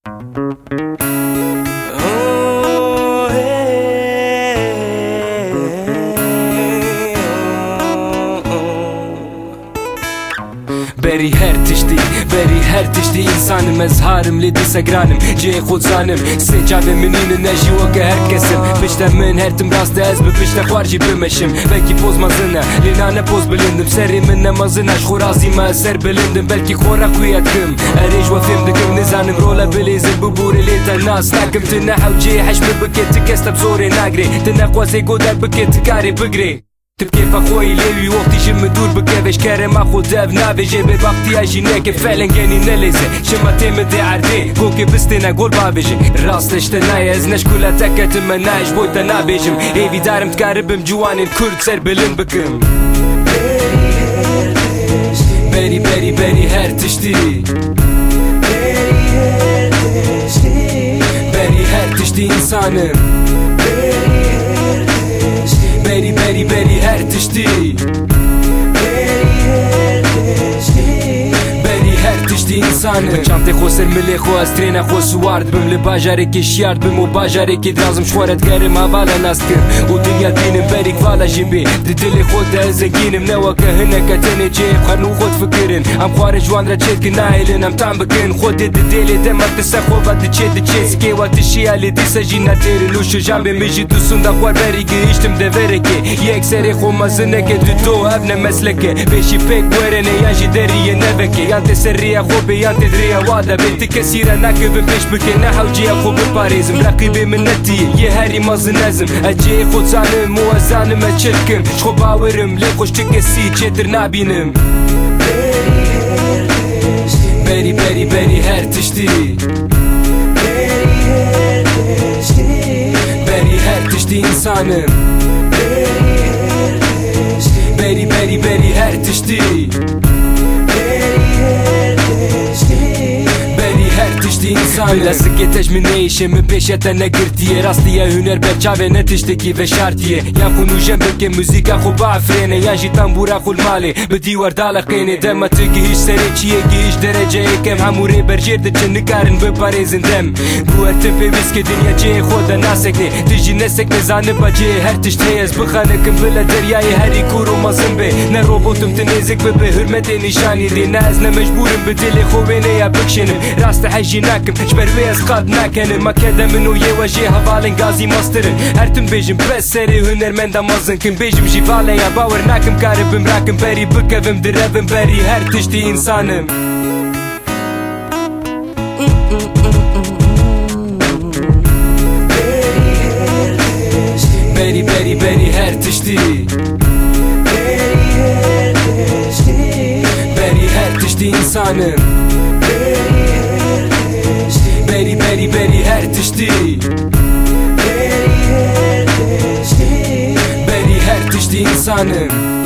بری هر تشتی insanım ezharım ledi segranım Cey khudsanım secave menine neji waka her kesim Pişte min hertim rastı ez bi pişte xwarji bimeşim Belki pozmazına linane poz bilindim Seri min nemazına şxurazima eser bilindim Belki xora kuyatkim erej wafim dikim nizanim rola bilizim bu buri leta nas nakim Tinahaw cey haşmi biketi kestab zori nagri Tinaqwasi godar biketi kari bigri تبكي فخوي ليوي وقتي جم دور بكافش كارم اخو داف نافي جيبي بقتي اجي ناكي فعلا جاني نلزي شما تيمدي عردي كوكي بستينا قول بابيجي راس تشتناي ازناش كلها تكا تمنايش بويتا نابيجم ايفي دارم تقارب مجواني الكرد سر بلن بكم باري باري باري هار تشتي باري هار تشتي انسانم بری بری بری هر تشتی تشتی انسانه چانتی خو سر ملی خو از ترین خو سوارد بم لباجاره که شیارد بم و باجاره که درازم شوارد گرم هوالا ناست کرد و دنیا دینم بریک والا جنبی دی دلی خود ازگینم نوا که هنه کتنه چه خانو خود فکرن ام خوار جوان را چید که نایلن ام تام بکن خود دی دلی دمت تسا خوبت دی چید دی چید سکی وقت شیالی دی سجی نتیری لوشو جنبی میجی دو سوندا خوار بری که ایشتم دوره که یک سری خو مزنه که دو ابن مسلکه بیشی پیک ورنه یانجی دری نوکه یانت سری خوبي انت دريا وادا بنت كثيرة ناكب بيش بكي نحوجي اخو بباريزم رقيبي من نتي يهاري ماز نازم اجي خود زانم موازانم اتشلكم شخو باورم لي خوش تكسي تشدر نابينم باري باري باري هار تشتي باري هار تشتي انسانم باري باري باري هار تشتي بلا سكتش من نيشم بيشتا نقرتيه راستيه هنر بچاوه نتشتكي و شارتيه يان خونو جنبك موزيكا خو بعفرينه يان جي تنبورا خو المالي بدي ورداله قينه دم تگيش سري چيه گيش درجه كم هموري برجير دچ نكارن بپاريزن دم قوت في ويسك دنيا جي خودا ناسكني تجي نسك نزانه بجي هر تشتيز بخانكم بلا درياي هري كورو مازنبه نه روبوتم تنزك به حرمت نشاني دي ناز مجبورم بدل خوينه يا بكشنم راست حجي ناكم جبر ويز قاد ناكن ما كده منو يواجه هفالن غازي ماسترن هرتم بيجم بس سري هنر من دا مازن كن بيجم جيفاله يا باور ناكم كاربم راكم بري بكفم دربم بري هر تشتي انسانم بري بري بري هر تشتي بري هر تشتي انسانم بری بری بری هر تشتی بری هر تشتی انسانم